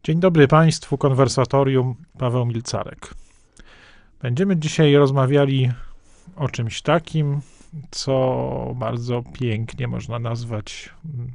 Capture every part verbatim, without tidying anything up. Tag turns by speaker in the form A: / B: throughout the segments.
A: Dzień dobry Państwu, konwersatorium, Paweł Milcarek. Będziemy dzisiaj rozmawiali o czymś takim, co bardzo pięknie można nazwać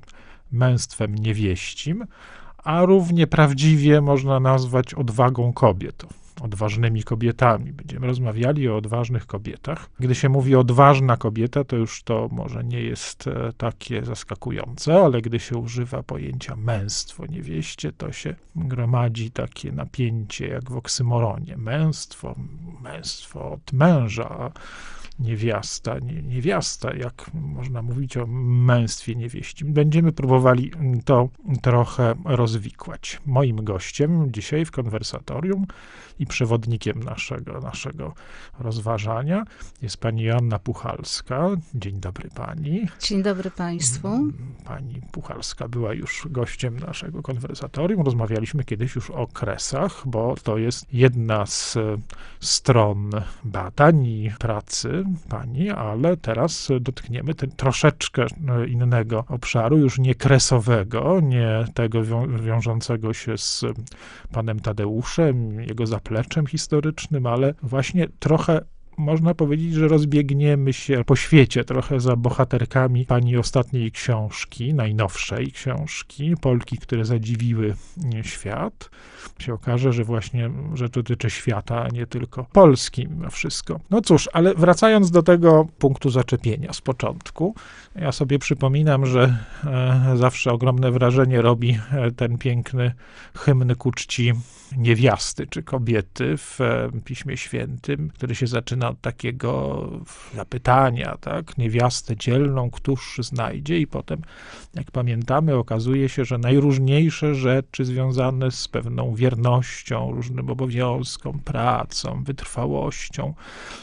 A: męstwem niewieścim, a równie prawdziwie można nazwać odwagą kobiet, odważnymi kobietami. Będziemy rozmawiali o odważnych kobietach. Gdy się mówi odważna kobieta, to już to może nie jest takie zaskakujące, ale gdy się używa pojęcia męstwo niewieście, to się gromadzi takie napięcie jak w oksymoronie. Męstwo, męstwo od męża, a niewiasta, nie, niewiasta, jak można mówić o męstwie niewieścim. Będziemy próbowali to trochę rozwikłać. Moim gościem dzisiaj w konwersatorium i przewodnikiem naszego, naszego rozważania jest pani Joanna Puchalska. Dzień dobry pani.
B: Dzień dobry państwu.
A: Pani Puchalska była już gościem naszego konwersatorium. Rozmawialiśmy kiedyś już o kresach, bo to jest jedna z stron badań i pracy pani, ale teraz dotkniemy ten troszeczkę innego obszaru, już nie kresowego, nie tego wią- wiążącego się z panem Tadeuszem, jego zapleczem historycznym, ale właśnie trochę można powiedzieć, że rozbiegniemy się po świecie trochę za bohaterkami pani ostatniej książki, najnowszej książki, Polki, które zadziwiły świat. Się okaże, że właśnie rzecz dotyczy świata, a nie tylko Polski mimo wszystko. No cóż, ale wracając do tego punktu zaczepienia z początku, ja sobie przypominam, że e, zawsze ogromne wrażenie robi e, ten piękny hymn ku czci niewiasty czy kobiety w e, Piśmie Świętym, który się zaczyna od takiego zapytania, tak, niewiastę dzielną któż znajdzie, i potem, jak pamiętamy, okazuje się, że najróżniejsze rzeczy związane z pewną wiernością, różnym obowiązkom, pracą, wytrwałością,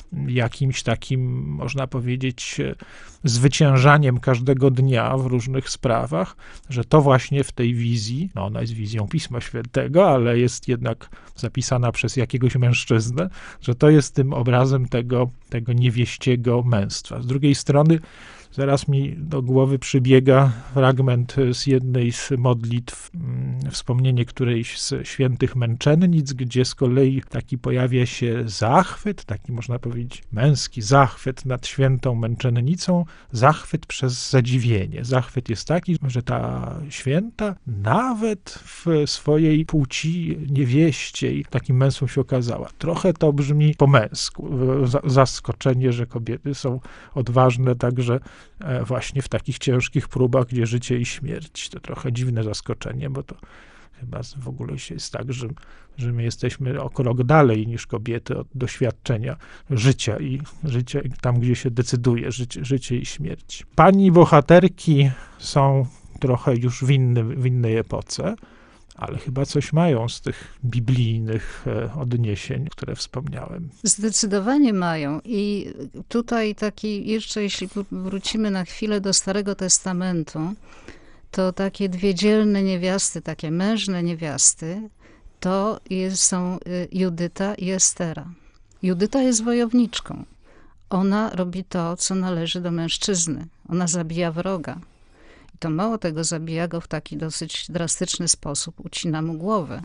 A: jakimś takim, można powiedzieć, zwyciężaniem każdego dnia w różnych sprawach, że to właśnie w tej wizji, no ona jest wizją Pisma Świętego, ale jest jednak zapisana przez jakiegoś mężczyznę, że to jest tym obrazem tego, tego niewieściego męstwa. Z drugiej strony zaraz mi do głowy przybiega fragment z jednej z modlitw, wspomnienie którejś z świętych męczennic, gdzie z kolei taki pojawia się zachwyt, taki można powiedzieć męski zachwyt nad świętą męczennicą, zachwyt przez zadziwienie. Zachwyt jest taki, że ta święta nawet w swojej płci niewieściej takim męstwem się okazała. Trochę to brzmi po męsku. Zaskoczenie, że kobiety są odważne także właśnie w takich ciężkich próbach, gdzie życie i śmierć. To trochę dziwne zaskoczenie, bo to chyba w ogóle jest tak, że, że my jesteśmy o krok dalej niż kobiety od doświadczenia życia i życia tam, gdzie się decyduje życie, życie i śmierć. Pani bohaterki są trochę już w, innym, w innej epoce, ale chyba coś mają z tych biblijnych odniesień, które wspomniałem.
B: Zdecydowanie mają. I tutaj taki, jeszcze jeśli wrócimy na chwilę do Starego Testamentu, to takie dwie dzielne niewiasty, takie mężne niewiasty, to jest, są Judyta i Estera. Judyta jest wojowniczką. Ona robi to, co należy do mężczyzny. Ona zabija wroga. To mało tego, zabija go w taki dosyć drastyczny sposób, ucina mu głowę.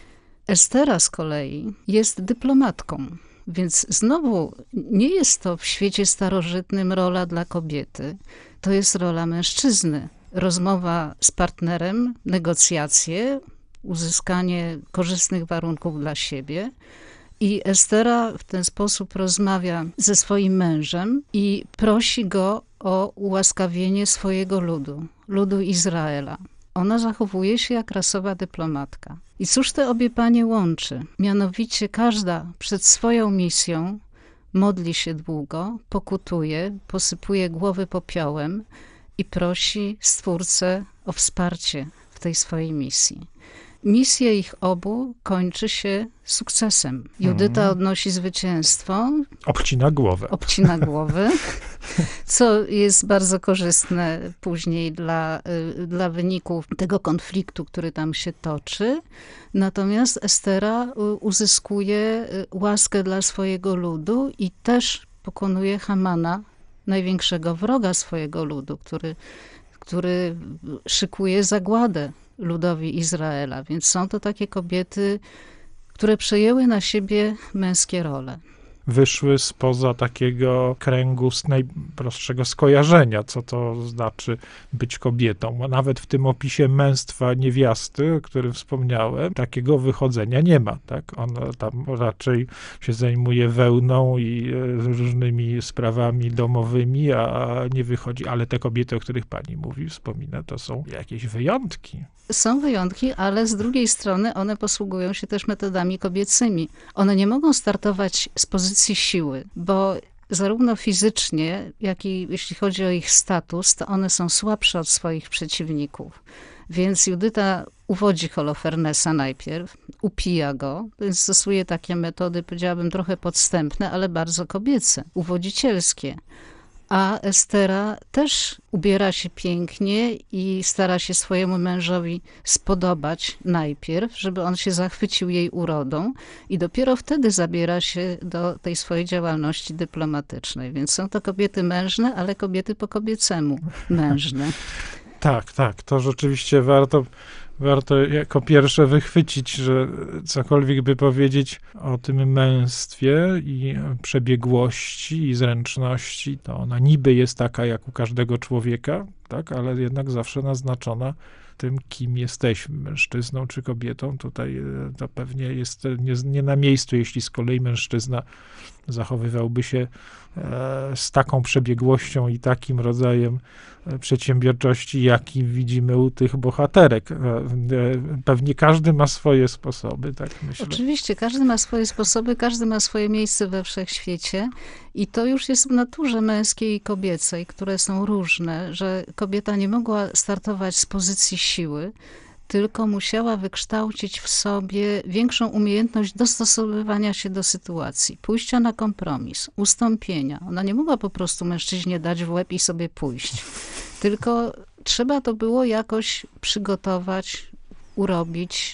B: Estera z kolei jest dyplomatką, więc znowu nie jest to w świecie starożytnym rola dla kobiety, to jest rola mężczyzny. Rozmowa z partnerem, negocjacje, uzyskanie korzystnych warunków dla siebie. I Estera w ten sposób rozmawia ze swoim mężem i prosi go o ułaskawienie swojego ludu, ludu Izraela. Ona zachowuje się jak rasowa dyplomatka. I cóż te obie panie łączy? Mianowicie każda przed swoją misją modli się długo, pokutuje, posypuje głowy popiołem i prosi Stwórcę o wsparcie w tej swojej misji. Misja ich obu kończy się sukcesem. Judyta hmm. odnosi zwycięstwo.
A: Obcina głowę.
B: Obcina głowę, co jest bardzo korzystne później dla, dla wyników tego konfliktu, który tam się toczy. Natomiast Estera uzyskuje łaskę dla swojego ludu i też pokonuje Hamana, największego wroga swojego ludu, który, który szykuje zagładę ludowi Izraela. Więc są to takie kobiety, które przejęły na siebie męskie role.
A: Wyszły spoza takiego kręgu z najprostszego skojarzenia, co to znaczy być kobietą. Nawet w tym opisie męstwa niewiasty, o którym wspomniałem, takiego wychodzenia nie ma. Tak? Ona tam raczej się zajmuje wełną i różnymi sprawami domowymi, a nie wychodzi. Ale te kobiety, o których pani mówi, wspomina, to są jakieś wyjątki.
B: Są wyjątki, ale z drugiej strony one posługują się też metodami kobiecymi. One nie mogą startować z pozycji siły, bo zarówno fizycznie, jak i jeśli chodzi o ich status, to one są słabsze od swoich przeciwników. Więc Judyta uwodzi Holofernesa najpierw, upija go, więc stosuje takie metody, powiedziałabym, trochę podstępne, ale bardzo kobiece, uwodzicielskie. A Estera też ubiera się pięknie i stara się swojemu mężowi spodobać najpierw, żeby on się zachwycił jej urodą i dopiero wtedy zabiera się do tej swojej działalności dyplomatycznej. Więc są to kobiety mężne, ale kobiety po kobiecemu mężne.
A: Tak, tak, to rzeczywiście warto, warto jako pierwsze wychwycić, że cokolwiek by powiedzieć o tym męstwie i przebiegłości i zręczności, to ona niby jest taka jak u każdego człowieka, tak, ale jednak zawsze naznaczona tym, kim jesteśmy, mężczyzną czy kobietą. Tutaj to pewnie jest nie, nie na miejscu, jeśli z kolei mężczyzna zachowywałby się z taką przebiegłością i takim rodzajem przedsiębiorczości, jaki widzimy u tych bohaterek. Pewnie każdy ma swoje sposoby, tak myślę.
B: Oczywiście, każdy ma swoje sposoby, każdy ma swoje miejsce we wszechświecie i to już jest w naturze męskiej i kobiecej, które są różne, że kobieta nie mogła startować z pozycji siły, tylko musiała wykształcić w sobie większą umiejętność dostosowywania się do sytuacji, pójścia na kompromis, ustąpienia. Ona nie mogła po prostu mężczyźnie dać w łeb i sobie pójść, tylko trzeba to było jakoś przygotować, urobić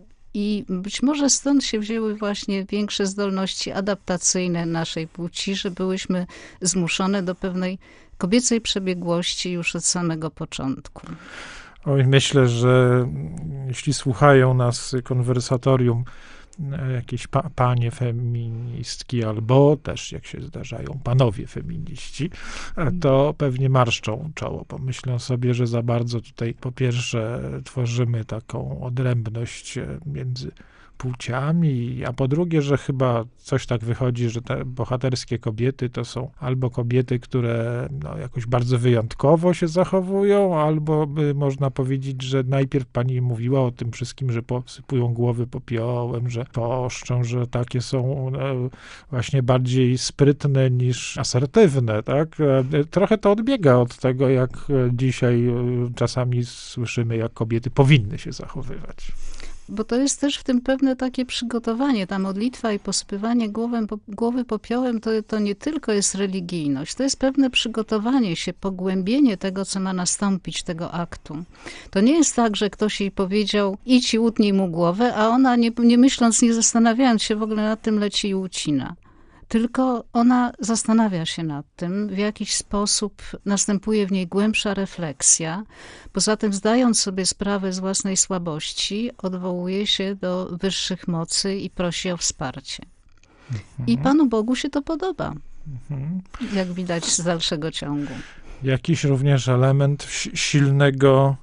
B: i być może stąd się wzięły właśnie większe zdolności adaptacyjne naszej płci, że byłyśmy zmuszone do pewnej kobiecej przebiegłości już od samego początku.
A: Oj, myślę, że jeśli słuchają nas konwersatorium jakieś pa, panie feministki, albo też, jak się zdarzają, panowie feminiści, to pewnie marszczą czoło, bo myślą sobie, że za bardzo tutaj po pierwsze tworzymy taką odrębność między płciami, a po drugie, że chyba coś tak wychodzi, że te bohaterskie kobiety to są albo kobiety, które no, jakoś bardzo wyjątkowo się zachowują, albo by można powiedzieć, że najpierw pani mówiła o tym wszystkim, że posypują głowy popiołem, że poszczą, że takie są no, właśnie bardziej sprytne niż asertywne, tak? Trochę to odbiega od tego, jak dzisiaj czasami słyszymy, jak kobiety powinny się zachowywać.
B: Bo to jest też w tym pewne takie przygotowanie, ta modlitwa i posypywanie głowem, głowy popiołem, to, to nie tylko jest religijność, to jest pewne przygotowanie się, pogłębienie tego, co ma nastąpić, tego aktu. To nie jest tak, że ktoś jej powiedział, idź i utnij mu głowę, a ona nie, nie myśląc, nie zastanawiając się w ogóle nad tym, leci i ucina. Tylko ona zastanawia się nad tym, w jakiś sposób następuje w niej głębsza refleksja. Poza tym, zdając sobie sprawę z własnej słabości, odwołuje się do wyższych mocy i prosi o wsparcie. Mhm. I Panu Bogu się to podoba, mhm. jak widać z dalszego ciągu.
A: Jakiś również element silnego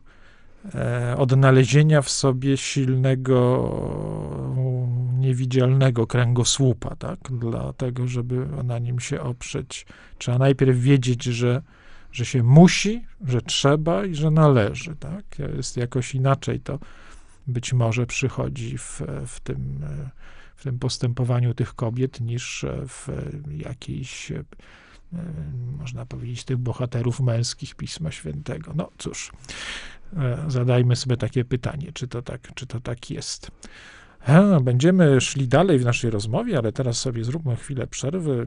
A: e, odnalezienia w sobie silnego niewidzialnego kręgosłupa, tak? Dlatego, żeby na nim się oprzeć. Trzeba najpierw wiedzieć, że, że się musi, że trzeba i że należy, tak? Jest jakoś inaczej to być może przychodzi w, w tym, w tym postępowaniu tych kobiet niż w jakiejś, można powiedzieć, tych bohaterów męskich Pisma Świętego. No cóż, zadajmy sobie takie pytanie, czy to tak, czy to tak jest. Będziemy szli dalej w naszej rozmowie, ale teraz sobie zróbmy chwilę przerwy.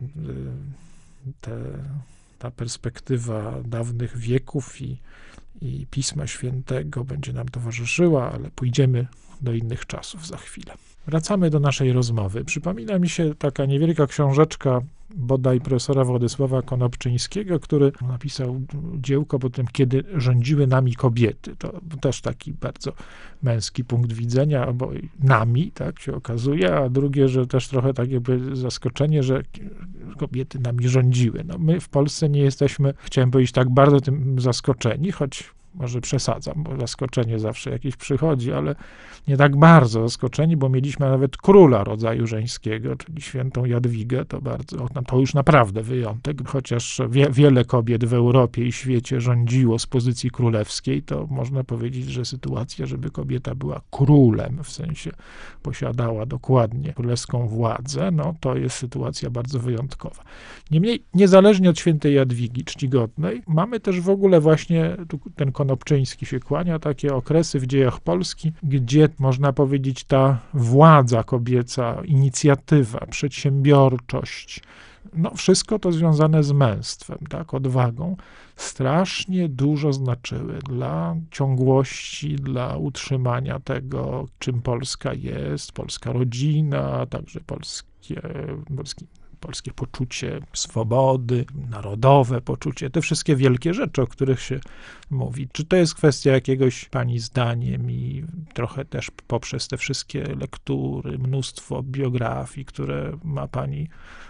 A: Te, ta perspektywa dawnych wieków i, i Pisma Świętego będzie nam towarzyszyła, ale pójdziemy do innych czasów za chwilę. Wracamy do naszej rozmowy. Przypomina mi się taka niewielka książeczka bodaj profesora Władysława Konopczyńskiego, który napisał dziełko po tym, kiedy rządziły nami kobiety. To też taki bardzo męski punkt widzenia, bo nami, tak się okazuje, a drugie, że też trochę tak jakby zaskoczenie, że kobiety nami rządziły. No my w Polsce nie jesteśmy, chciałem powiedzieć, tak bardzo tym zaskoczeni, choć może przesadzam, bo zaskoczenie zawsze jakieś przychodzi, ale nie tak bardzo zaskoczeni, bo mieliśmy nawet króla rodzaju żeńskiego, czyli świętą Jadwigę, to bardzo, to już naprawdę wyjątek, chociaż wie, wiele kobiet w Europie i świecie rządziło z pozycji królewskiej, to można powiedzieć, że sytuacja, żeby kobieta była królem, w sensie posiadała dokładnie królewską władzę, no to jest sytuacja bardzo wyjątkowa. Niemniej, niezależnie od świętej Jadwigi czcigodnej, mamy też w ogóle właśnie tu, ten Konopczyński się kłania, takie okresy w dziejach Polski, gdzie można powiedzieć ta władza kobieca, inicjatywa, przedsiębiorczość, no wszystko to związane z męstwem, tak, odwagą, strasznie dużo znaczyły dla ciągłości, dla utrzymania tego, czym Polska jest, polska rodzina, a także polskie, polski polskie poczucie swobody, narodowe poczucie, te wszystkie wielkie rzeczy, o których się mówi. Czy to jest kwestia jakiegoś pani zdaniem i trochę też poprzez te wszystkie lektury, mnóstwo biografii, które ma pani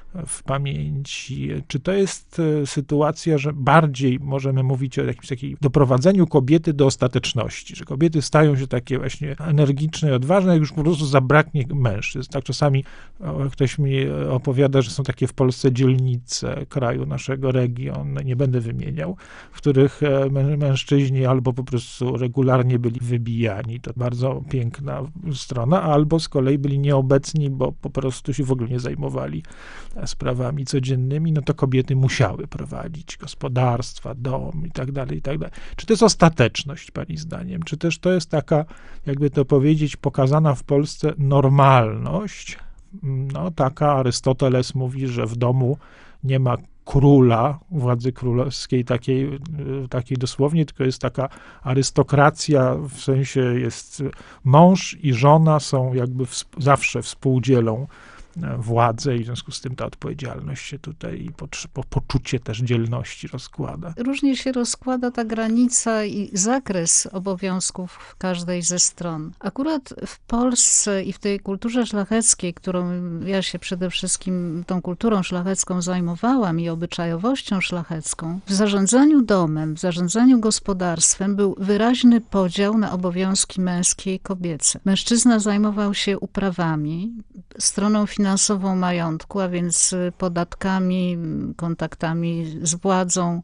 A: w pamięci, czy to jest sytuacja, że bardziej możemy mówić o jakimś takim doprowadzeniu kobiety do ostateczności, że kobiety stają się takie właśnie energiczne i odważne, jak już po prostu zabraknie mężczyzn. Tak czasami ktoś mi opowiada, że są takie w Polsce dzielnice kraju, naszego regionu, nie będę wymieniał, w których mężczyźni albo po prostu regularnie byli wybijani, to bardzo piękna strona, albo z kolei byli nieobecni, bo po prostu się w ogóle nie zajmowali sprawami codziennymi, no to kobiety musiały prowadzić gospodarstwa, dom i tak dalej, i tak dalej. Czy to jest ostateczność, pani zdaniem? Czy też to jest taka, jakby to powiedzieć, pokazana w Polsce normalność? No, taka Arystoteles mówi, że w domu nie ma króla, władzy królewskiej takiej, takiej dosłownie, tylko jest taka arystokracja, w sensie jest mąż i żona są jakby w, zawsze współdzielą władzę i w związku z tym ta odpowiedzialność się tutaj i po, po, poczucie też dzielności rozkłada.
B: Różnie się rozkłada ta granica i zakres obowiązków każdej ze stron. Akurat w Polsce i w tej kulturze szlacheckiej, którą ja się przede wszystkim tą kulturą szlachecką zajmowałam i obyczajowością szlachecką, w zarządzaniu domem, w zarządzaniu gospodarstwem był wyraźny podział na obowiązki męskie i kobiece. Mężczyzna zajmował się uprawami, stroną finansową majątku, a więc podatkami, kontaktami z władzą,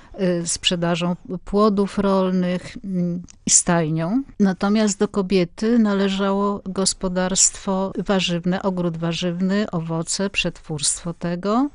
B: sprzedażą płodów rolnych i stajnią. Natomiast do kobiety należało gospodarstwo warzywne, ogród warzywny, owoce, przetwórstwo tego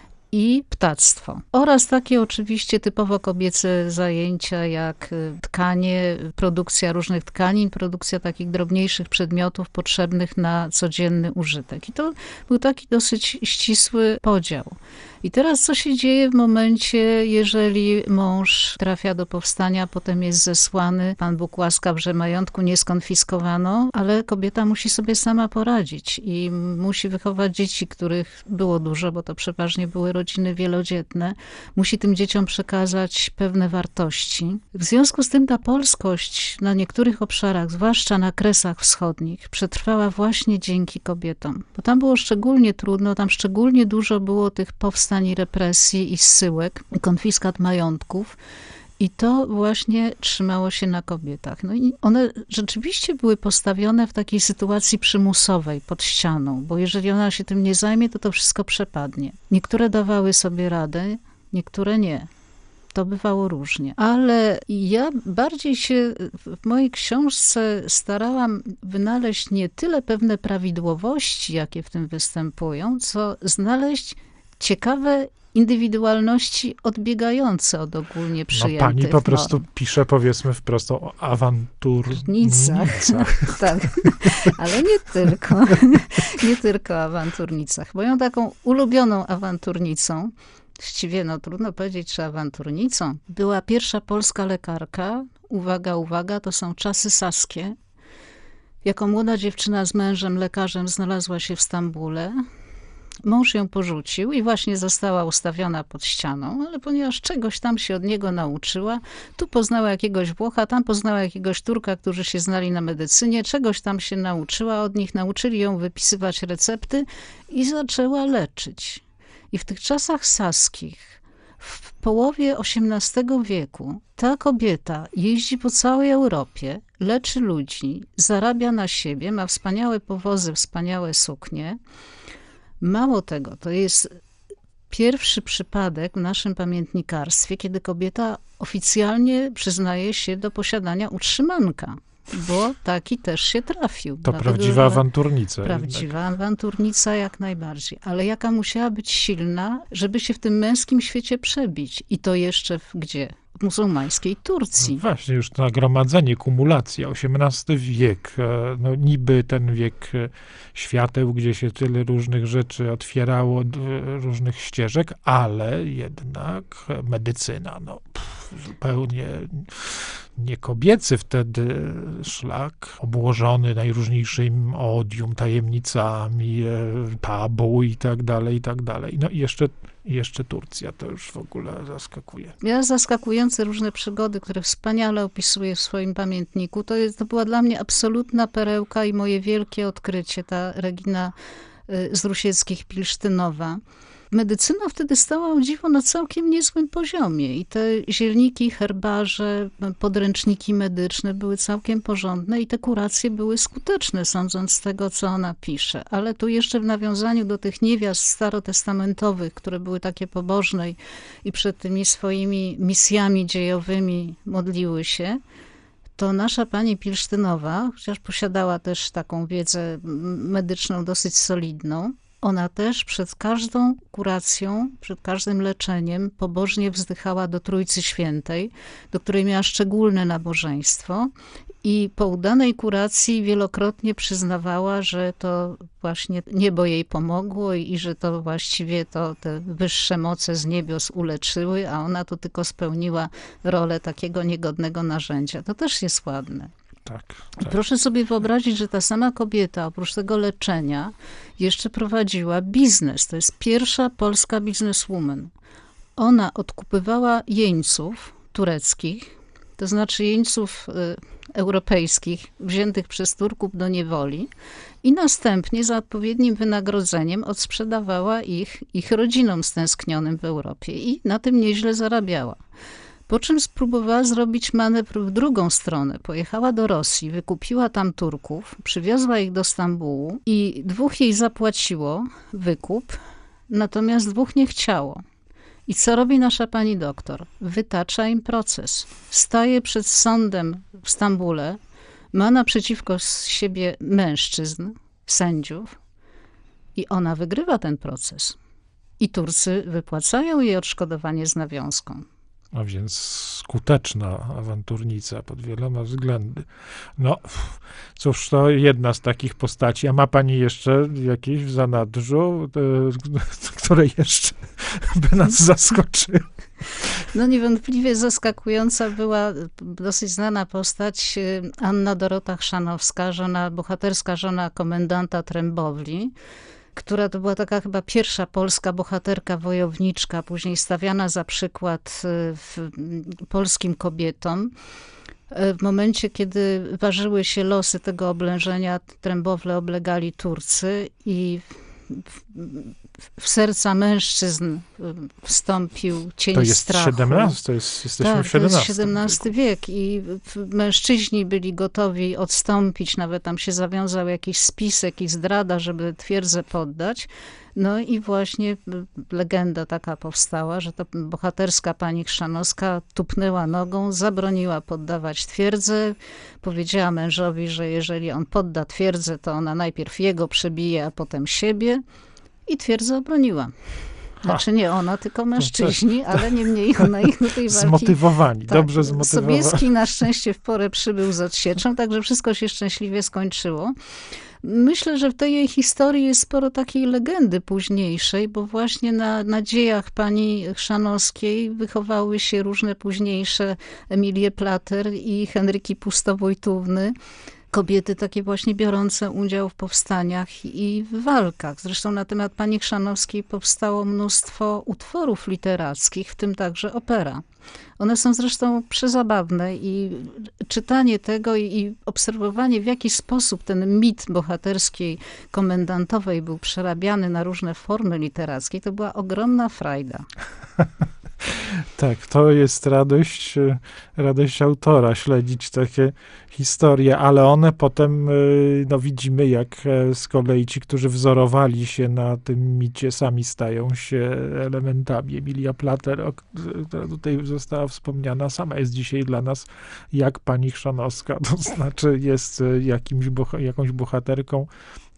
B: i ptactwo. Oraz takie oczywiście typowo kobiece zajęcia jak tkanie, produkcja różnych tkanin, produkcja takich drobniejszych przedmiotów potrzebnych na codzienny użytek. I to był taki dosyć ścisły podział. I teraz co się dzieje w momencie, jeżeli mąż trafia do powstania, potem jest zesłany, Pan Bóg łaskaw, że majątku nie skonfiskowano, ale kobieta musi sobie sama poradzić i musi wychować dzieci, których było dużo, bo to przeważnie były rodziny wielodzietne. Musi tym dzieciom przekazać pewne wartości. W związku z tym ta polskość na niektórych obszarach, zwłaszcza na Kresach Wschodnich, przetrwała właśnie dzięki kobietom. Bo tam było szczególnie trudno, tam szczególnie dużo było tych powstań i represji i zsyłek, konfiskat majątków. I to właśnie trzymało się na kobietach. No i one rzeczywiście były postawione w takiej sytuacji przymusowej, pod ścianą, bo jeżeli ona się tym nie zajmie, to to wszystko przepadnie. Niektóre dawały sobie radę, niektóre nie. To bywało różnie. Ale ja bardziej się w mojej książce starałam wynaleźć nie tyle pewne prawidłowości, jakie w tym występują, co znaleźć ciekawe indywidualności odbiegające od ogólnie przyjętych.
A: No, pani po prostu
B: norm.
A: pisze, powiedzmy wprost, o awanturnicach.
B: Tak, ale nie tylko. Nie tylko o awanturnicach. Moją taką ulubioną awanturnicą, właściwie no trudno powiedzieć, czy awanturnicą, była pierwsza polska lekarka. Uwaga, uwaga, to są czasy saskie. Jako młoda dziewczyna z mężem lekarzem znalazła się w Stambule. Mąż ją porzucił i właśnie została ustawiona pod ścianą, ale ponieważ czegoś tam się od niego nauczyła, tu poznała jakiegoś Włocha, tam poznała jakiegoś Turka, którzy się znali na medycynie, czegoś tam się nauczyła od nich, nauczyli ją wypisywać recepty i zaczęła leczyć. I w tych czasach saskich, w połowie osiemnastego wieku, ta kobieta jeździ po całej Europie, leczy ludzi, zarabia na siebie, ma wspaniałe powozy, wspaniałe suknie. Mało tego, to jest pierwszy przypadek w naszym pamiętnikarstwie, kiedy kobieta oficjalnie przyznaje się do posiadania utrzymanka, bo taki też się trafił.
A: To dlatego, prawdziwa awanturnica.
B: Prawdziwa
A: jednak.
B: awanturnica jak najbardziej. Ale jaka musiała być silna, żeby się w tym męskim świecie przebić. I to jeszcze w gdzie? W muzułmańskiej Turcji.
A: No właśnie, już to nagromadzenie, kumulacja, osiemnasty wiek, no niby ten wiek świateł, gdzie się tyle różnych rzeczy otwierało, różnych ścieżek, ale jednak medycyna, no pff, zupełnie nie kobiecy wtedy szlak, obłożony najróżniejszym odium, tajemnicami, tabu i tak dalej, i tak dalej. No i jeszcze I jeszcze Turcja, to już w ogóle zaskakuje.
B: Ja zaskakujące różne przygody, które wspaniale opisuję w swoim pamiętniku. To, jest, to była dla mnie absolutna perełka i moje wielkie odkrycie, ta Regina z Rusieckich-Pilsztynowa. Medycyna wtedy stała, o dziwo, na całkiem niezłym poziomie i te zielniki, herbarze, podręczniki medyczne były całkiem porządne i te kuracje były skuteczne, sądząc z tego, co ona pisze. Ale tu jeszcze w nawiązaniu do tych niewiast starotestamentowych, które były takie pobożne i przed tymi swoimi misjami dziejowymi modliły się, to nasza pani Pilsztynowa, chociaż posiadała też taką wiedzę medyczną dosyć solidną, ona też przed każdą kuracją, przed każdym leczeniem pobożnie wzdychała do Trójcy Świętej, do której miała szczególne nabożeństwo i po udanej kuracji wielokrotnie przyznawała, że to właśnie niebo jej pomogło i że to właściwie to te wyższe moce z niebios uleczyły, a ona tu tylko spełniła rolę takiego niegodnego narzędzia. To też jest ładne.
A: Tak, tak.
B: Proszę sobie wyobrazić, że ta sama kobieta oprócz tego leczenia jeszcze prowadziła biznes. To jest pierwsza polska bizneswoman. Ona odkupywała jeńców tureckich, to znaczy jeńców y, europejskich wziętych przez Turków do niewoli i następnie za odpowiednim wynagrodzeniem odsprzedawała ich ich rodzinom stęsknionym w Europie i na tym nieźle zarabiała. Po czym spróbowała zrobić manewr w drugą stronę. Pojechała do Rosji, wykupiła tam Turków, przywiozła ich do Stambułu i dwóch jej zapłaciło wykup, natomiast dwóch nie chciało. I co robi nasza pani doktor? Wytacza im proces. Staje przed sądem w Stambule, ma naprzeciwko siebie mężczyzn, sędziów i ona wygrywa ten proces. I Turcy wypłacają jej odszkodowanie z nawiązką.
A: A więc skuteczna awanturnica pod wieloma względy. No, cóż, to jedna z takich postaci. A ma pani jeszcze jakieś w zanadrzu, które jeszcze by nas zaskoczyły?
B: No niewątpliwie zaskakująca była dosyć znana postać Anna Dorota Chrzanowska, żona, bohaterska żona komendanta Trembowli, która to była taka chyba pierwsza polska bohaterka wojowniczka, później stawiana za przykład w polskim kobietom. W momencie, kiedy ważyły się losy tego oblężenia, Trembowle oblegali Turcy i w serca mężczyzn wstąpił cień
A: to jest
B: strachu.
A: siedemnasty, to jest, jesteśmy
B: tak,
A: w siedemnastym
B: to jest siedemnasty wiek i mężczyźni byli gotowi odstąpić, nawet tam się zawiązał jakiś spisek i zdrada, żeby twierdzę poddać. No i właśnie legenda taka powstała, że to bohaterska pani Chrzanowska tupnęła nogą, zabroniła poddawać twierdzę, powiedziała mężowi, że jeżeli on podda twierdzę, to ona najpierw jego przebije, a potem siebie i twierdzę obroniła. Znaczy nie ona, tylko mężczyźni, ale niemniej ona ich do tej walki...
A: Zmotywowani,
B: tak,
A: dobrze zmotywowani.
B: Sobieski na szczęście w porę przybył z odsieczą, także wszystko się szczęśliwie skończyło. Myślę, że w tej jej historii jest sporo takiej legendy późniejszej, bo właśnie na, na dziejach pani Chrzanowskiej wychowały się różne późniejsze Emilie Plater i Henryki Pustowojtówny, kobiety takie właśnie biorące udział w powstaniach i w walkach. Zresztą na temat pani Chrzanowskiej powstało mnóstwo utworów literackich, w tym także opera. One są zresztą przezabawne i czytanie tego i obserwowanie, w jaki sposób ten mit bohaterskiej komendantowej był przerabiany na różne formy literackie, to była ogromna frajda.
A: Tak, to jest radość, radość autora, śledzić takie historie, ale one potem, no widzimy, jak z kolei ci, którzy wzorowali się na tym micie, sami stają się elementami. Emilia Plater, która tutaj została wspomniana, sama jest dzisiaj dla nas jak pani Chrzanowska, to znaczy jest jakimś, jakąś bohaterką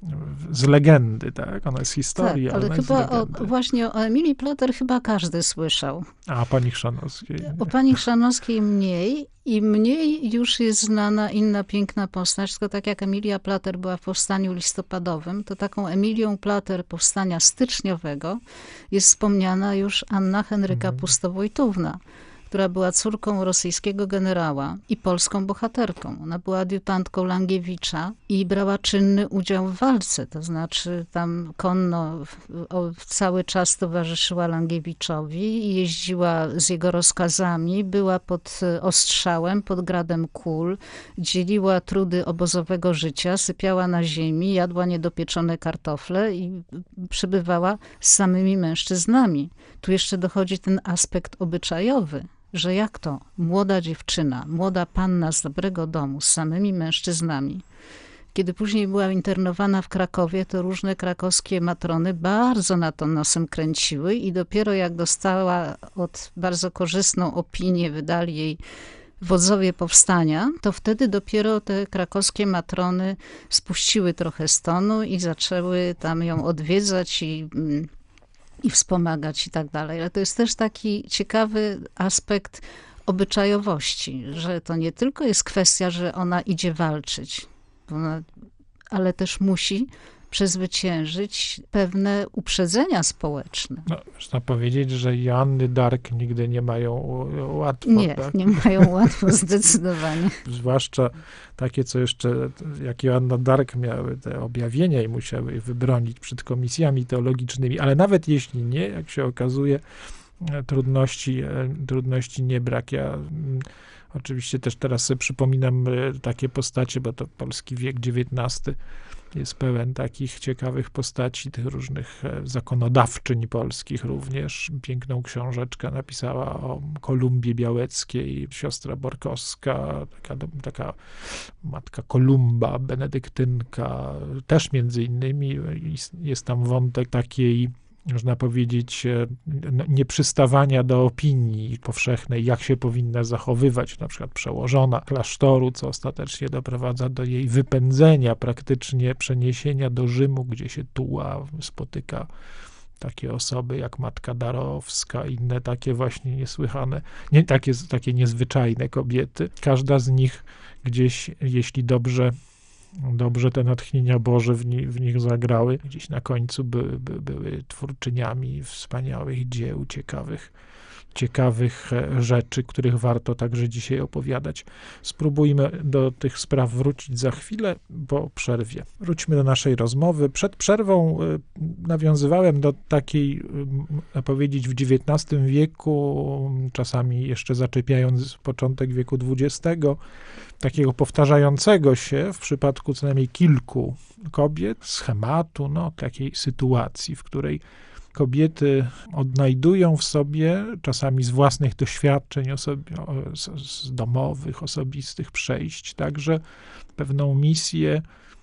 A: z legendy, tak? Ona jest historia,
B: tak, ale chyba o, właśnie o Emilii Plater chyba każdy słyszał.
A: A pani Chrzanowskiej?
B: O pani Chrzanowskiej mniej i mniej już jest znana inna piękna postać, tylko tak jak Emilia Plater była w powstaniu listopadowym, to taką Emilią Plater powstania styczniowego jest wspomniana już Anna Henryka mhm. Pustowojtówna, która była córką rosyjskiego generała i polską bohaterką. Ona była adiutantką Langiewicza i brała czynny udział w walce, to znaczy tam konno o, cały czas towarzyszyła Langiewiczowi, jeździła z jego rozkazami, była pod ostrzałem, pod gradem kul, dzieliła trudy obozowego życia, sypiała na ziemi, jadła niedopieczone kartofle i przebywała z samymi mężczyznami. Tu jeszcze dochodzi ten aspekt obyczajowy, że jak to młoda dziewczyna, młoda panna z dobrego domu, z samymi mężczyznami. Kiedy później była internowana w Krakowie, to różne krakowskie matrony bardzo na to nosem kręciły i dopiero jak dostała od bardzo korzystną opinię, wydali jej wodzowie powstania, to wtedy dopiero te krakowskie matrony spuściły trochę stonu i zaczęły tam ją odwiedzać i i wspomagać i tak dalej. Ale to jest też taki ciekawy aspekt obyczajowości, że to nie tylko jest kwestia, że ona idzie walczyć, ona, ale też musi przezwyciężyć pewne uprzedzenia społeczne.
A: No, można powiedzieć, że Joanny Dark nigdy nie mają łatwo.
B: Nie,
A: tak?
B: nie mają łatwo, zdecydowanie.
A: Zwłaszcza takie, co jeszcze, jak Joanna Dark miały te objawienia i musiały je wybronić przed komisjami teologicznymi, ale nawet jeśli nie, jak się okazuje, trudności, trudności nie brak. Ja oczywiście też teraz sobie przypominam takie postacie, bo to polski wiek dziewiętnasty jest pełen takich ciekawych postaci, tych różnych zakonodawczyń polskich również. Piękną książeczkę napisała o Kolumbii Białeckiej, siostra Borkowska, taka, taka matka Kolumba, benedyktynka, też między innymi jest tam wątek takiej, można powiedzieć, nieprzystawania do opinii powszechnej, jak się powinna zachowywać na przykład przełożona klasztoru, co ostatecznie doprowadza do jej wypędzenia, praktycznie przeniesienia do Rzymu, gdzie się tuła, spotyka takie osoby jak matka Darowska, inne takie właśnie niesłychane, nie, takie, takie niezwyczajne kobiety. Każda z nich gdzieś, jeśli dobrze Dobrze te natchnienia Boże w, ni, w nich zagrały. Gdzieś na końcu by, by, były twórczyniami wspaniałych dzieł, ciekawych, ciekawych rzeczy, których warto także dzisiaj opowiadać. Spróbujmy do tych spraw wrócić za chwilę po przerwie. Wróćmy do naszej rozmowy. Przed przerwą nawiązywałem do takiej, można powiedzieć, w dziewiętnastym wieku, czasami jeszcze zaczepiając początek wieku dwudziestego, takiego powtarzającego się w przypadku co najmniej kilku kobiet, schematu, no, takiej sytuacji, w której kobiety odnajdują w sobie, czasami z własnych doświadczeń osobi- z, z domowych, osobistych przejść, także pewną misję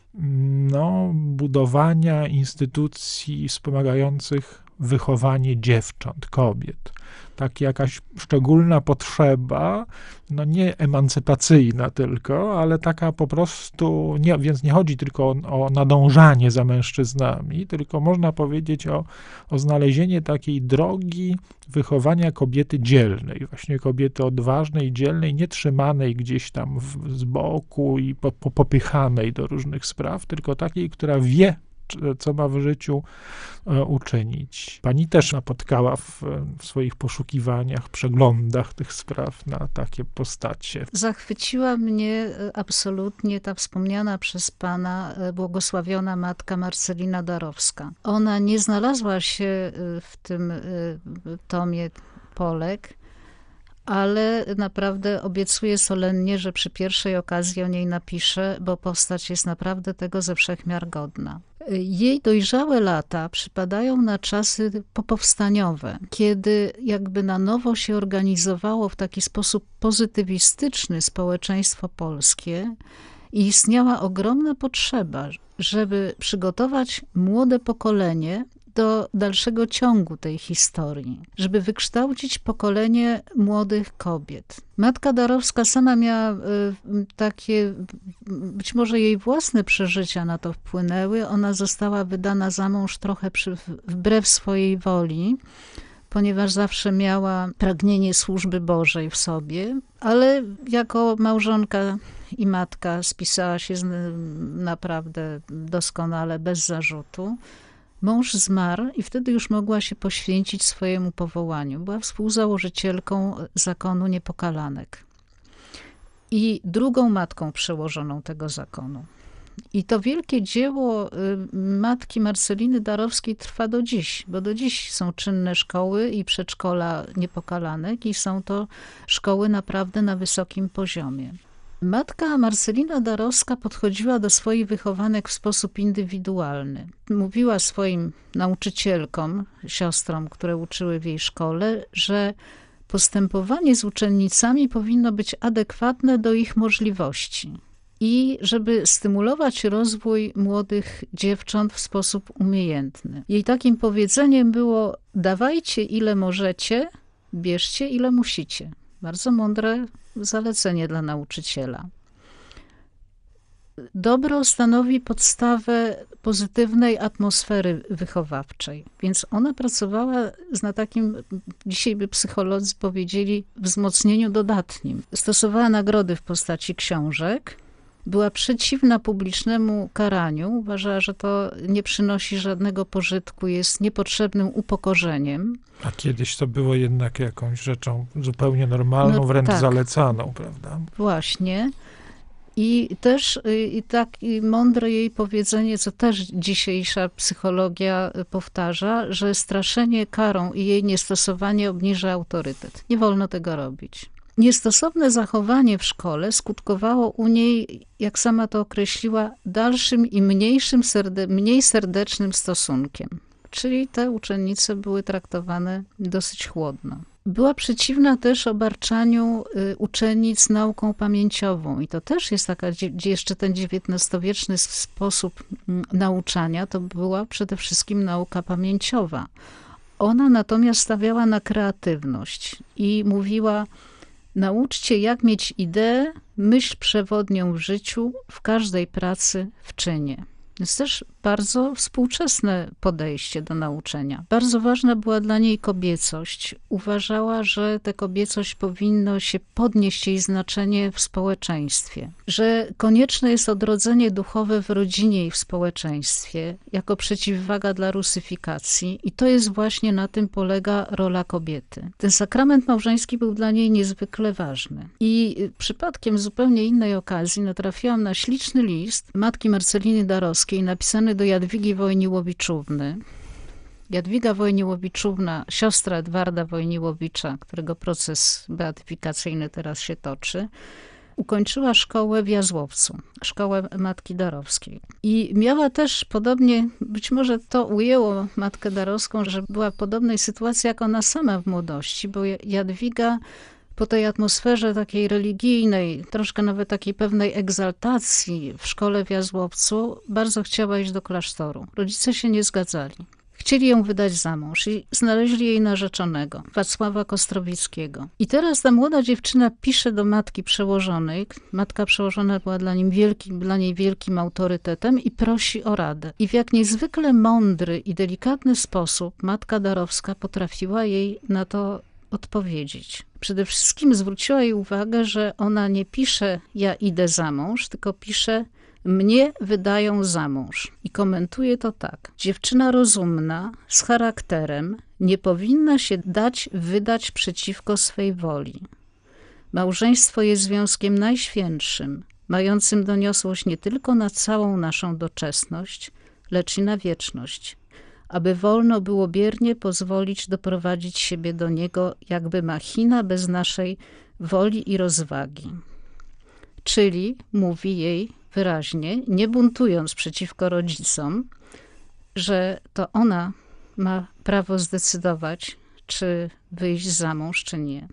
A: no, budowania instytucji wspomagających wychowanie dziewcząt, kobiet. Tak jakaś szczególna potrzeba, no nie emancypacyjna tylko, ale taka po prostu, nie, więc nie chodzi tylko o, o nadążanie za mężczyznami, tylko można powiedzieć o, o znalezienie takiej drogi wychowania kobiety dzielnej, właśnie kobiety odważnej, dzielnej, nie trzymanej gdzieś tam w, z boku i po, po, popychanej do różnych spraw, tylko takiej, która wie, co ma w życiu uczynić. Pani też napotkała w, w swoich poszukiwaniach, przeglądach tych spraw na takie postacie.
B: Zachwyciła mnie absolutnie ta wspomniana przez pana błogosławiona matka Marcelina Darowska. Ona nie znalazła się w tym tomie Polek, ale naprawdę obiecuję solennie, że przy pierwszej okazji o niej napiszę, bo postać jest naprawdę tego ze wszech miar godna. Jej dojrzałe lata przypadają na czasy popowstaniowe, kiedy jakby na nowo się organizowało w taki sposób pozytywistyczny społeczeństwo polskie i istniała ogromna potrzeba, żeby przygotować młode pokolenie do dalszego ciągu tej historii, żeby wykształcić pokolenie młodych kobiet. Matka Darowska sama miała y, takie, być może jej własne przeżycia na to wpłynęły. Ona została wydana za mąż trochę przy, wbrew swojej woli, ponieważ zawsze miała pragnienie służby Bożej w sobie, ale jako małżonka i matka spisała się z, naprawdę doskonale, bez zarzutu. Mąż zmarł i wtedy już mogła się poświęcić swojemu powołaniu. Była współzałożycielką zakonu Niepokalanek i drugą matką przełożoną tego zakonu. I to wielkie dzieło matki Marceliny Darowskiej trwa do dziś, bo do dziś są czynne szkoły i przedszkola Niepokalanek i są to szkoły naprawdę na wysokim poziomie. Matka Marcelina Darowska podchodziła do swoich wychowanek w sposób indywidualny. Mówiła swoim nauczycielkom, siostrom, które uczyły w jej szkole, że postępowanie z uczennicami powinno być adekwatne do ich możliwości i żeby stymulować rozwój młodych dziewcząt w sposób umiejętny. Jej takim powiedzeniem było: dawajcie ile możecie, bierzcie ile musicie. Bardzo mądre zalecenie dla nauczyciela. Dobro stanowi podstawę pozytywnej atmosfery wychowawczej, więc ona pracowała na takim, dzisiaj by psycholodzy powiedzieli, wzmocnieniu dodatnim. Stosowała nagrody w postaci książek, była przeciwna publicznemu karaniu, uważała, że to nie przynosi żadnego pożytku, jest niepotrzebnym upokorzeniem.
A: A kiedyś to było jednak jakąś rzeczą zupełnie normalną, no, wręcz tak, zalecaną, prawda?
B: Właśnie. I też i tak i mądre jej powiedzenie, co też dzisiejsza psychologia powtarza, że straszenie karą i jej niestosowanie obniża autorytet. Nie wolno tego robić. Niestosowne zachowanie w szkole skutkowało u niej, jak sama to określiła, dalszym i mniejszym, serde- mniej serdecznym stosunkiem. Czyli te uczennice były traktowane dosyć chłodno. Była przeciwna też obarczaniu y, uczennic nauką pamięciową i to też jest taka, jeszcze ten dziewiętnastowieczny sposób y, nauczania, to była przede wszystkim nauka pamięciowa. Ona natomiast stawiała na kreatywność i mówiła: nauczcie, jak mieć ideę, myśl przewodnią w życiu, w każdej pracy, w czynie. Jest też bardzo współczesne podejście do nauczenia. Bardzo ważna była dla niej kobiecość. Uważała, że tę kobiecość powinno się podnieść jej znaczenie w społeczeństwie. Że konieczne jest odrodzenie duchowe w rodzinie i w społeczeństwie, jako przeciwwaga dla rusyfikacji. I to jest właśnie, na tym polega rola kobiety. Ten sakrament małżeński był dla niej niezwykle ważny. I przypadkiem z zupełnie innej okazji natrafiłam na śliczny list matki Marceliny Darowskiej, napisany do Jadwigi Wojniłowiczówny. Jadwiga Wojniłowiczówna, siostra Edwarda Wojniłowicza, którego proces beatyfikacyjny teraz się toczy, ukończyła szkołę w Jazłowcu, szkołę matki Darowskiej. I miała też podobnie, być może to ujęło matkę Darowską, że była w podobnej sytuacji jak ona sama w młodości, bo Jadwiga po tej atmosferze takiej religijnej, troszkę nawet takiej pewnej egzaltacji w szkole w Jazłowcu, bardzo chciała iść do klasztoru. Rodzice się nie zgadzali. Chcieli ją wydać za mąż i znaleźli jej narzeczonego, Wacława Kostrowickiego. I teraz ta młoda dziewczyna pisze do matki przełożonej. Matka przełożona była dla, nim wielkim, dla niej wielkim autorytetem i prosi o radę. I w jak niezwykle mądry i delikatny sposób matka Darowska potrafiła jej na to odpowiedzieć. Przede wszystkim zwróciła jej uwagę, że ona nie pisze: ja idę za mąż, tylko pisze: Mnie wydają za mąż. I komentuje to tak. Dziewczyna rozumna, z charakterem, nie powinna się dać wydać przeciwko swej woli. Małżeństwo jest związkiem najświętszym, mającym doniosłość nie tylko na całą naszą doczesność, lecz i na wieczność. Aby wolno było biernie pozwolić doprowadzić siebie do niego, jakby machina bez naszej woli i rozwagi. Czyli, mówi jej wyraźnie, nie buntując przeciwko rodzicom, że to ona ma prawo zdecydować, czy wyjść za mąż, czy nie.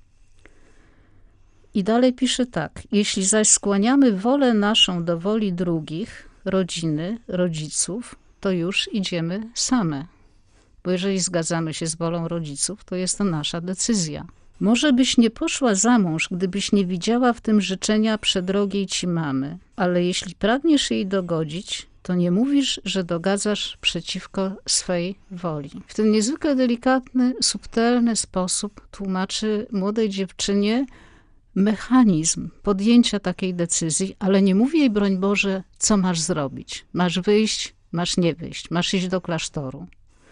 B: I dalej pisze tak. Jeśli zaś skłaniamy wolę naszą do woli drugich, rodziny, rodziców, to już idziemy same. Bo jeżeli zgadzamy się z wolą rodziców, to jest to nasza decyzja. Może byś nie poszła za mąż, gdybyś nie widziała w tym życzenia przedrogiej ci mamy, ale jeśli pragniesz jej dogodzić, to nie mówisz, że dogadzasz przeciwko swej woli. W ten niezwykle delikatny, subtelny sposób tłumaczy młodej dziewczynie mechanizm podjęcia takiej decyzji, ale nie mówi jej, broń Boże, co masz zrobić. Masz wyjść, masz nie wyjść, masz iść do klasztoru.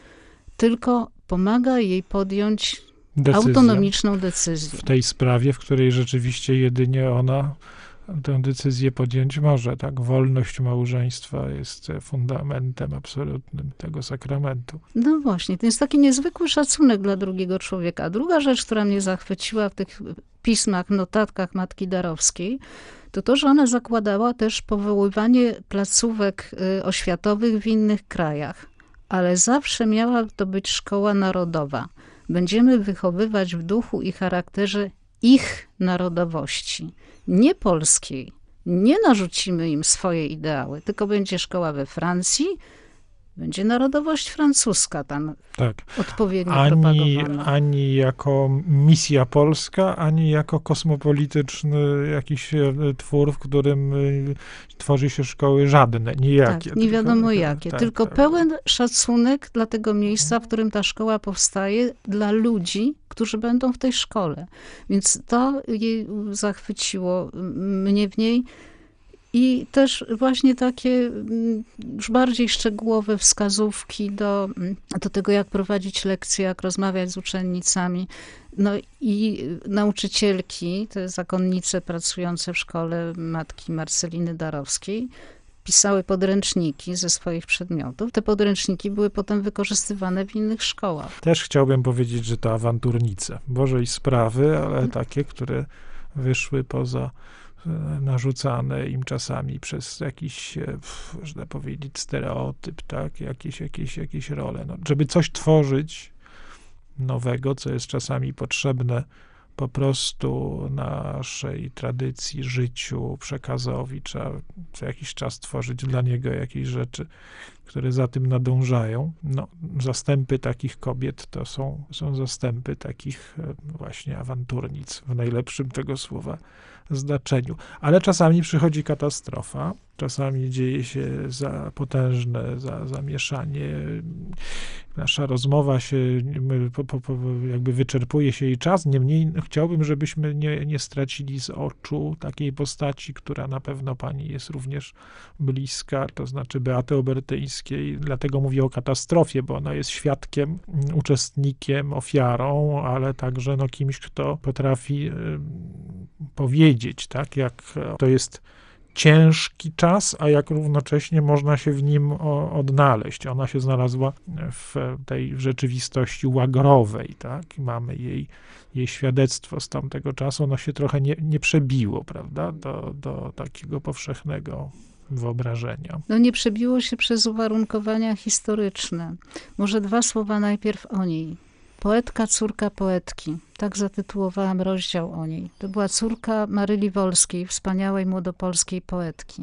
B: Tylko pomaga jej podjąć Decyzja. autonomiczną decyzję.
A: W tej sprawie, w której rzeczywiście jedynie ona tę decyzję podjąć może. Tak? Wolność małżeństwa jest fundamentem absolutnym tego sakramentu.
B: No właśnie, to jest taki niezwykły szacunek dla drugiego człowieka. Druga rzecz, która mnie zachwyciła w tych pismach, notatkach Matki Darowskiej, to to, że ona zakładała też powoływanie placówek oświatowych w innych krajach, ale zawsze miała to być szkoła narodowa. Będziemy wychowywać w duchu i charakterze ich narodowości, nie polskiej. Nie narzucimy im swoje ideały, tylko będzie szkoła we Francji, będzie narodowość francuska tam
A: tak.
B: odpowiednio
A: ani,
B: propagowana.
A: Ani jako misja polska, ani jako kosmopolityczny jakiś twór, w którym tworzy się szkoły żadne, nijakie.
B: Tak, nie wiadomo
A: tylko,
B: jakie,
A: tak,
B: tylko
A: tak.
B: pełen szacunek dla tego miejsca, w którym ta szkoła powstaje, dla ludzi, którzy będą w tej szkole. Więc to jej zachwyciło mnie w niej. I też właśnie takie już bardziej szczegółowe wskazówki do, do tego, jak prowadzić lekcje, jak rozmawiać z uczennicami. No i nauczycielki, te zakonnice pracujące w szkole matki Marceliny Darowskiej, pisały podręczniki ze swoich przedmiotów. Te podręczniki były potem wykorzystywane w innych szkołach.
A: Też chciałbym powiedzieć, że to awanturnice Bożej sprawy, ale takie, które wyszły poza narzucane im czasami przez jakiś, można powiedzieć, stereotyp, tak, jakieś, jakieś, jakieś role. No, żeby coś tworzyć nowego, co jest czasami potrzebne po prostu naszej tradycji, życiu, przekazowi, trzeba co jakiś czas tworzyć dla niego jakieś rzeczy, które za tym nadążają. No, zastępy takich kobiet to są, są zastępy takich właśnie awanturnic, w najlepszym tego słowa znaczeniu. Ale czasami przychodzi katastrofa, czasami dzieje się za potężne za, zamieszanie. Nasza rozmowa się, po, po, po, jakby wyczerpuje się jej czas, niemniej chciałbym, żebyśmy nie, nie stracili z oczu takiej postaci, która na pewno pani jest również bliska, to znaczy Beaty Obertyńskiej. Dlatego mówię o katastrofie, bo ona jest świadkiem, uczestnikiem, ofiarą, ale także no, kimś, kto potrafi y, powiedzieć, tak, jak to jest ciężki czas, a jak równocześnie można się w nim o, odnaleźć. Ona się znalazła w tej rzeczywistości łagrowej, tak? Mamy jej, jej świadectwo z tamtego czasu. Ono się trochę nie, nie przebiło, prawda, do, do takiego powszechnego wyobrażenia.
B: No nie przebiło się przez uwarunkowania historyczne. Może dwa słowa najpierw o niej. Poetka, córka poetki. Tak zatytułowałam rozdział o niej. To była córka Maryli Wolskiej, wspaniałej młodopolskiej poetki.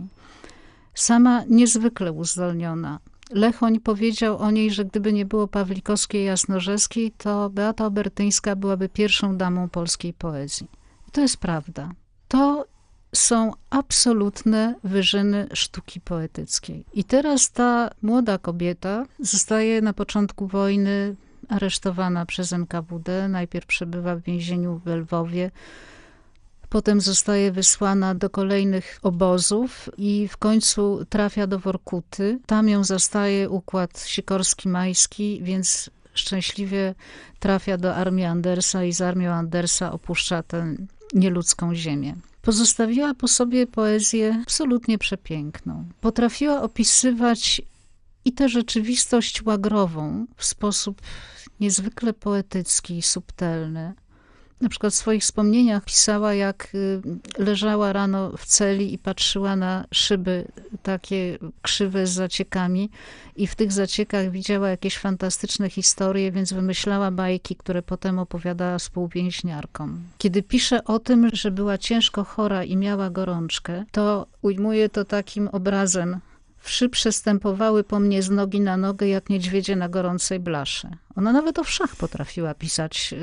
B: Sama niezwykle uzdolniona. Lechoń powiedział o niej, że gdyby nie było Pawlikowskiej i Jasnorzewskiej, to Beata Obertyńska byłaby pierwszą damą polskiej poezji. I to jest prawda. To są absolutne wyżyny sztuki poetyckiej. I teraz ta młoda kobieta zostaje na początku wojny aresztowana przez N K W D. Najpierw przebywa w więzieniu w Lwowie, Potem zostaje wysłana do kolejnych obozów i w końcu trafia do Workuty. Tam ją zastaje układ sikorski-majski, więc szczęśliwie trafia do armii Andersa i z armią Andersa opuszcza tę nieludzką ziemię. Pozostawiła po sobie poezję absolutnie przepiękną. Potrafiła opisywać i tę rzeczywistość łagrową w sposób niezwykle poetycki i subtelny. Na przykład w swoich wspomnieniach pisała, jak leżała rano w celi i patrzyła na szyby takie krzywe z zaciekami i w tych zaciekach widziała jakieś fantastyczne historie, więc wymyślała bajki, które potem opowiadała współwięźniarkom. Kiedy pisze o tym, że była ciężko chora i miała gorączkę, to ujmuje to takim obrazem: wszy przestępowały po mnie z nogi na nogę jak niedźwiedzie na gorącej blasze. Ona nawet o wszach potrafiła pisać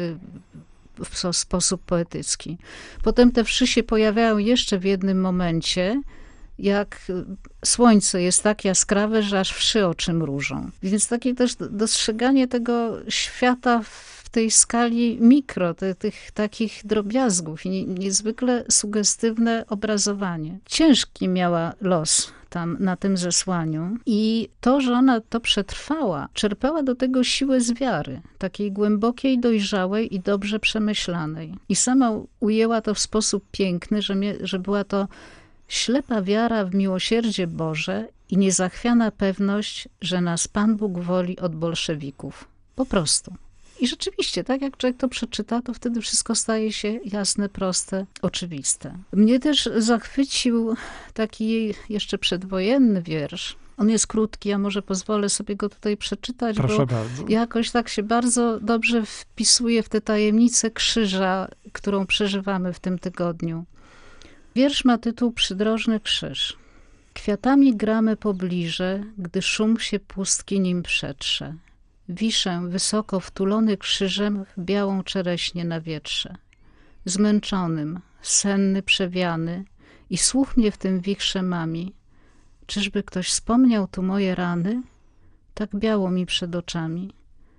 B: w sposób poetycki. Potem te wszy się pojawiają jeszcze w jednym momencie, jak słońce jest tak jaskrawe, że aż wszy oczy mrużą. Więc takie też dostrzeganie tego świata w tej skali mikro, te, tych takich drobiazgów i niezwykle sugestywne obrazowanie. Ciężki miała los tam na tym zesłaniu i to, że ona to przetrwała, czerpała do tego siłę z wiary, takiej głębokiej, dojrzałej i dobrze przemyślanej. I sama ujęła to w sposób piękny, że, mie, że była to ślepa wiara w miłosierdzie Boże i niezachwiana pewność, że nas Pan Bóg woli od bolszewików. Po prostu. I rzeczywiście, tak jak człowiek to przeczyta, to wtedy wszystko staje się jasne, proste, oczywiste. Mnie też zachwycił taki jeszcze przedwojenny wiersz. On jest krótki, a może pozwolę sobie go tutaj przeczytać,
A: Proszę
B: bo
A: bardzo.
B: Jakoś tak się bardzo dobrze wpisuje w tę tajemnicę krzyża, którą przeżywamy w tym tygodniu. Wiersz ma tytuł Przydrożny krzyż. Kwiatami gramy pobliże, gdy szum się pustki nim przetrze. Wiszę wysoko wtulony krzyżem w białą czereśnię na wietrze. Zmęczonym, senny, przewiany i słuch mnie w tym wichrze mami. Czyżby ktoś wspomniał tu moje rany? Tak biało mi przed oczami.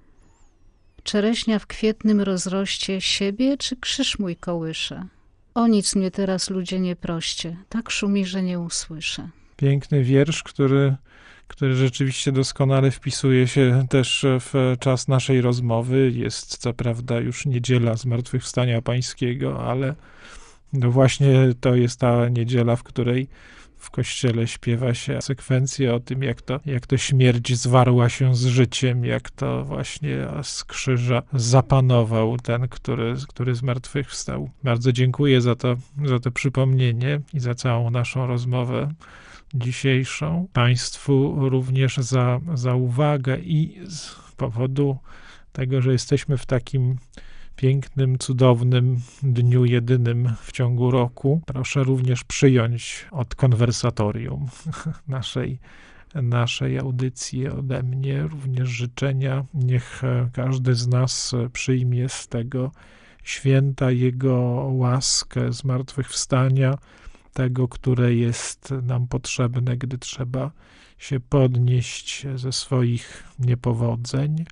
B: Czereśnia w kwietnym rozroście siebie, czy krzyż mój kołysze? O nic mnie teraz, ludzie, nie proście, tak szumi, że nie usłyszę.
A: Piękny wiersz, który, który rzeczywiście doskonale wpisuje się też w czas naszej rozmowy. Jest co prawda już niedziela Zmartwychwstania Pańskiego, ale no właśnie to jest ta niedziela, w której w kościele śpiewa się sekwencję o tym, jak to, jak to śmierć zwarła się z życiem, jak to właśnie z krzyża zapanował ten, który, który zmartwychwstał. Bardzo dziękuję za to, za to przypomnienie i za całą naszą rozmowę dzisiejszą. Państwu również za, za uwagę i z powodu tego, że jesteśmy w takim pięknym, cudownym dniu jedynym w ciągu roku. Proszę również przyjąć od konwersatorium naszej, naszej audycji ode mnie również życzenia. Niech każdy z nas przyjmie z tego święta Jego łaskę zmartwychwstania, tego, które jest nam potrzebne, gdy trzeba się podnieść ze swoich niepowodzeń,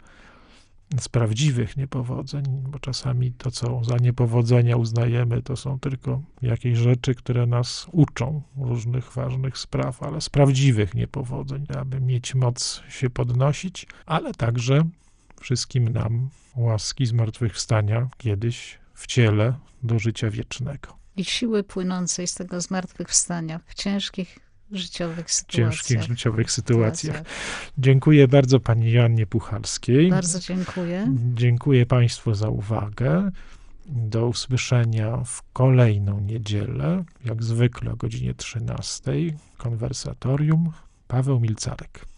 A: z prawdziwych niepowodzeń, bo czasami to, co za niepowodzenia uznajemy, to są tylko jakieś rzeczy, które nas uczą różnych ważnych spraw, ale z prawdziwych niepowodzeń, aby mieć moc się podnosić, ale także wszystkim nam łaski zmartwychwstania kiedyś w ciele do życia wiecznego.
B: I siły płynącej z tego zmartwychwstania w ciężkich życiowych sytuacjach.
A: ciężkich życiowych sytuacjach. Dziękuję bardzo pani Joannie Puchalskiej.
B: Bardzo dziękuję.
A: Dziękuję państwu za uwagę. Do usłyszenia w kolejną niedzielę, jak zwykle o godzinie trzynastej. Konwersatorium. Paweł Milcarek.